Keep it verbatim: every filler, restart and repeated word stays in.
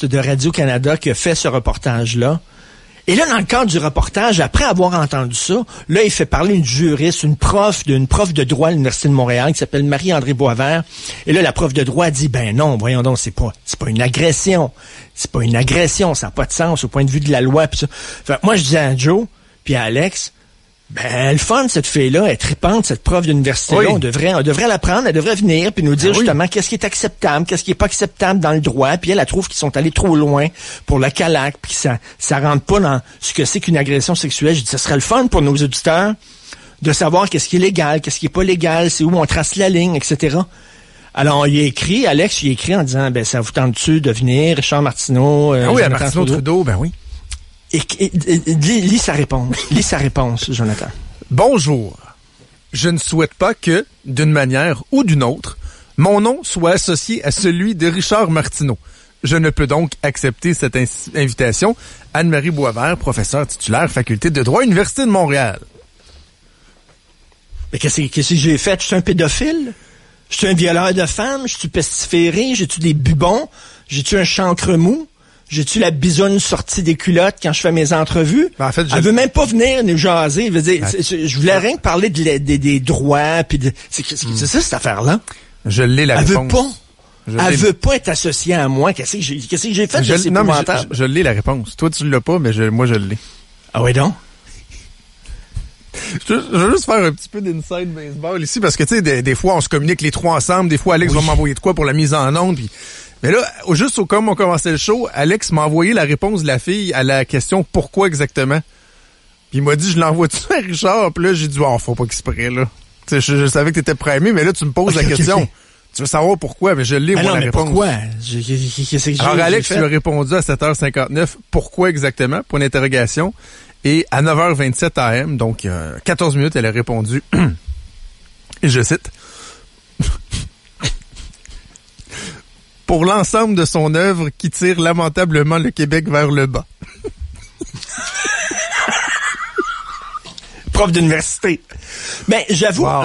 journaliste de Radio-Canada qui a fait ce reportage-là. Et là, dans le cadre du reportage, après avoir entendu ça, là, il fait parler une juriste, une prof, d'une prof de droit à l'Université de Montréal qui s'appelle Marie-André Boisvert. Et là, la prof de droit dit, ben non, voyons donc, c'est pas, c'est pas une agression. C'est pas une agression, ça n'a pas de sens au point de vue de la loi. Pis ça. Fait, moi, je disais à Joe, puis à Alex, ben, le fun, cette fille-là, elle est tripante, cette prof d'université-là. Oui. On devrait, on devrait la prendre, elle devrait venir puis nous dire ah, justement oui. qu'est-ce qui est acceptable, qu'est-ce qui est pas acceptable dans le droit. Puis elle, elle trouve qu'ils sont allés trop loin pour la C A L A C, puis ça, ça rentre pas dans ce que c'est qu'une agression sexuelle. Je dis, ce serait le fun pour nos auditeurs de savoir qu'est-ce qui est légal, qu'est-ce qui est pas légal, c'est où on trace la ligne, et cetera. Alors, on y a écrit, Alex, il a écrit en disant, ben, ça vous tente-tu de venir, Richard Martineau, euh, ah oui, à Martineau Trudeau, Trudeau, ben oui. Et, et, et, et lis, lis sa réponse. Lis sa réponse, Jonathan. Bonjour. Je ne souhaite pas que, d'une manière ou d'une autre, mon nom soit associé à celui de Richard Martineau. Je ne peux donc accepter cette in- invitation. Anne-Marie Boisvert, professeure titulaire, faculté de droit, Université de Montréal. Mais qu'est-ce, qu'est-ce que j'ai fait? Je suis un pédophile? Je suis un violeur de femmes? Je suis pestiféré? J'ai-tu des bubons? J'ai-tu un chancre mou? J'ai-tu la bisoune sortie des culottes quand je fais mes entrevues? Ben en fait, je... Elle veut même pas venir nous jaser. Je veux dire, ben, je voulais rien que parler de, de, des droits. Pis de, c'est, c'est, c'est ça, cette affaire-là? Je l'ai, la Elle réponse. veut pas. Je Elle l'ai. veut pas être associée à moi. Qu'est-ce que j'ai, qu'est-ce que j'ai fait? Je, Je sais non, mais pas. je, je, je l'ai, la réponse. Toi, tu l'as pas, mais je, moi, je l'ai. Ah oui, donc? Je, je veux juste faire un petit peu d'inside baseball ici, parce que, tu sais, des, des fois, on se communique les trois ensemble. Des fois, Alex oui. va m'envoyer de quoi pour la mise en onde, puis... Mais là, juste au comme on commençait le show, Alex m'a envoyé la réponse de la fille à la question « Pourquoi exactement? » Puis il m'a dit « Je l'envoie-tu à Richard? » Puis là, j'ai dit « Oh, faut pas qu'il se prenne, là. » Tu sais, je, je savais que t'étais primé, mais là, tu me poses okay, la question. Okay, okay. Tu veux savoir pourquoi? Mais je l'ai, ah moi, non, la mais réponse. Pourquoi? Je, qu'est-ce que j'ai, Alors, Alex, j'ai tu as répondu à sept heures cinquante-neuf « Pourquoi exactement? » Point d'interrogation. Et à neuf heures vingt-sept A M, donc euh, quatorze minutes, elle a répondu, et je cite, pour l'ensemble de son œuvre qui tire lamentablement le Québec vers le bas. Prof d'université. Ben, j'avoue... Wow.